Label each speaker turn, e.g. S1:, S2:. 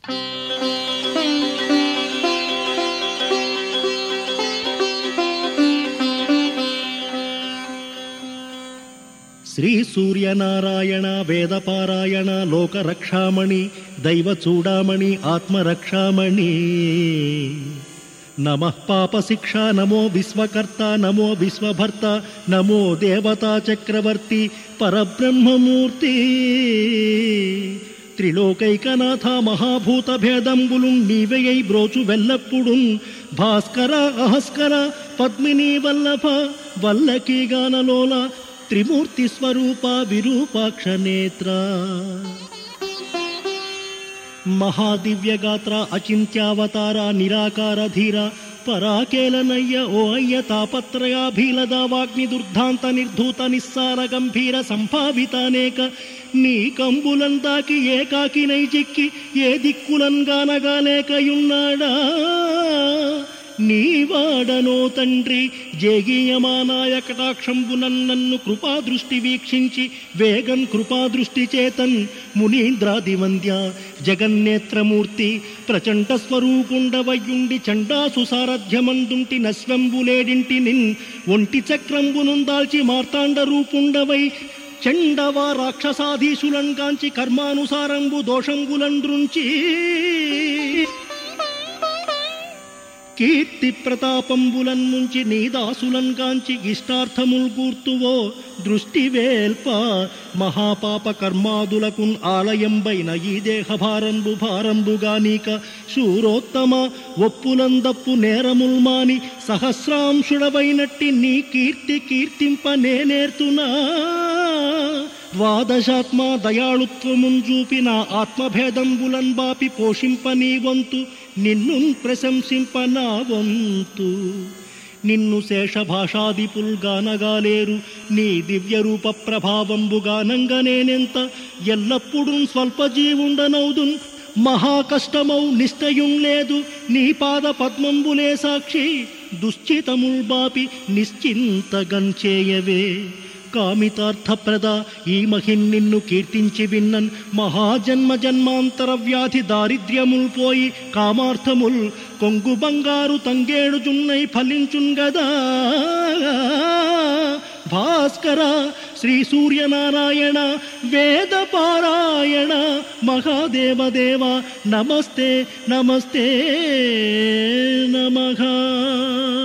S1: శ్రీ సూర్యనారాయణ వేదపారాయణ లోకరక్షామణి దైవచూడామణి ఆత్మరక్షామణి నమః పాపశిక్ష నమో విశ్వకర్త నమో విశ్వభర్త నమో దేవతా చక్రవర్తి పరబ్రహ్మమూర్తి త్రిలోకైకనాథ మహాభూత భేదంబులు నీవెయై బ్రోచు వెల్లప్పుడున్ భాస్కర అహస్కర పద్మినీ వల్లభ వల్లకీ గానలోల త్రిమూర్తి స్వరూప విరూపాక్ష నేత్ర మహాదివ్యగాత్ర అచింత్యావతార నిరాకార ధీర పరాకేలనయ్య ఓ అయ్య తాపత్రయాభీలద వాగ్ని దుర్ధాంత నిర్ధూత నిస్సార గంభీర సంభావితానేక నీ కంబులం దాకి ఏకాకి నైజిక్కి ఏ దిక్కులం గానగాలేకయున్నాడా నీవాడనో తండ్రి జేగీయమానాయ కటాక్షంబునన్ నన్ను కృపాదృష్టి వీక్షించి వేగం కృపాదృష్టి చేతన్ మునీంద్రాదివంద్య జగన్నేత్రమూర్తి ప్రచండ స్వరూపుండవయ్యుండి చండాసు సారథ్యమందుంటి నశ్వంబులేడింటి నిన్ ఒంటి చక్రంబునుందాల్చి మార్తాండ రూపుండవై చండవ రాక్షసాధీశులంగాంచి కర్మానుసారంబు దోషంబులండ్రుంచి కీర్తి ప్రతాపంబులన్ నుంచి నీదాసులన్ గాంచి ఇష్టార్థముల్ కూర్తువో దృష్టి వేల్ప మహాపాప కర్మాదులకున్ ఆలయంబైన ఈ దేహభారంబు భారంబుగా నీక శూరోత్తమ ఒప్పులందప్పు నేరముల్మాని సహస్రాంశుడవైనట్టి నీ కీర్తి కీర్తింప నేనేర్తునా ద్వాదశాత్మ దయాళుత్వముంజూపి నా ఆత్మభేదంబులన్ బాపి పోషింప నీ వంతు నిన్ను ప్రశంసింప నా వంతు నిన్ను శేషభాషాదిపుల్ గానగాలేరు నీ దివ్యరూప ప్రభావంబుగానంగ నేనెంత ఎల్లప్పుడూ స్వల్పజీవుండనౌదున్ మహాకష్టమౌ నిశ్చయం లేదు నీ పాద పద్మంబులే సాక్షి దుశ్చితముల్ బాపి నిశ్చింతగంచేయవే కామితార్థప్రద ఈ మహిన్ నిన్ను కీర్తించి విన్నన్ మహాజన్మ జన్మాంతర వ్యాధి దారిద్ర్యముల్ పోయి కామార్థముల్ కొంగు బంగారు తంగేడు జున్నై ఫలించున్ గదా భాస్కర శ్రీ సూర్యనారాయణ వేదపారాయణ మహాదేవదేవ నమస్తే నమస్తే నమః.